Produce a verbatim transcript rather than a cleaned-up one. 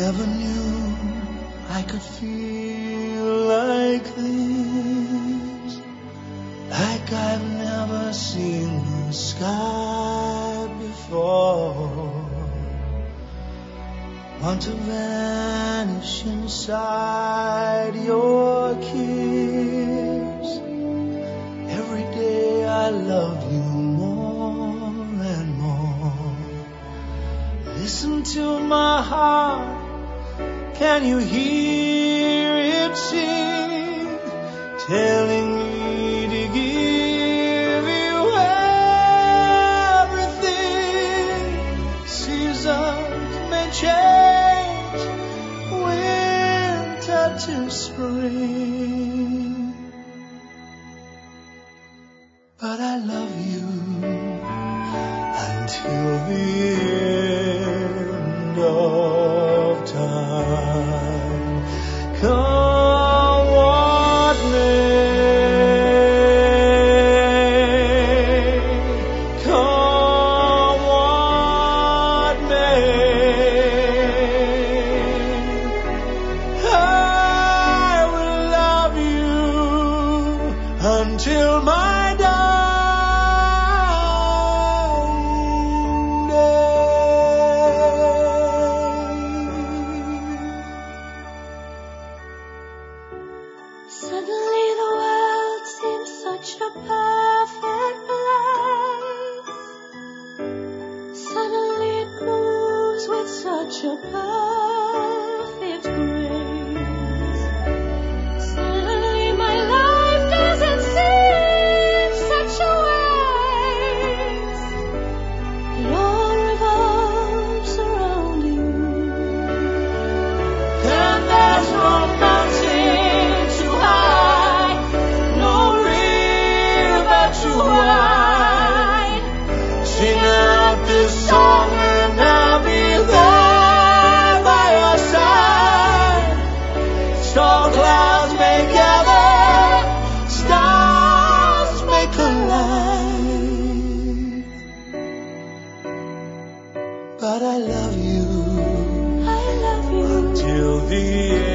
never knew I could feel like this, like I've never seen the sky before. Want to vanish inside your kiss. Every day I love you more and more. Listen to my heart, can you hear it sing, telling me to give you everything. Seasons may change, winter to spring, but I love you until the end of time. Come what may, come what may, I will love you until my dying day. Suddenly the world seems such a perfect place. Suddenly it moves with such a perfect grace. Suddenly my life doesn't seem such a waste. It all revolves around you. And there's no mountain too high, no river too wide. Sing out this song and I'll be there by your side. Storm clouds may gather, stars may collide, but I love you I love you till the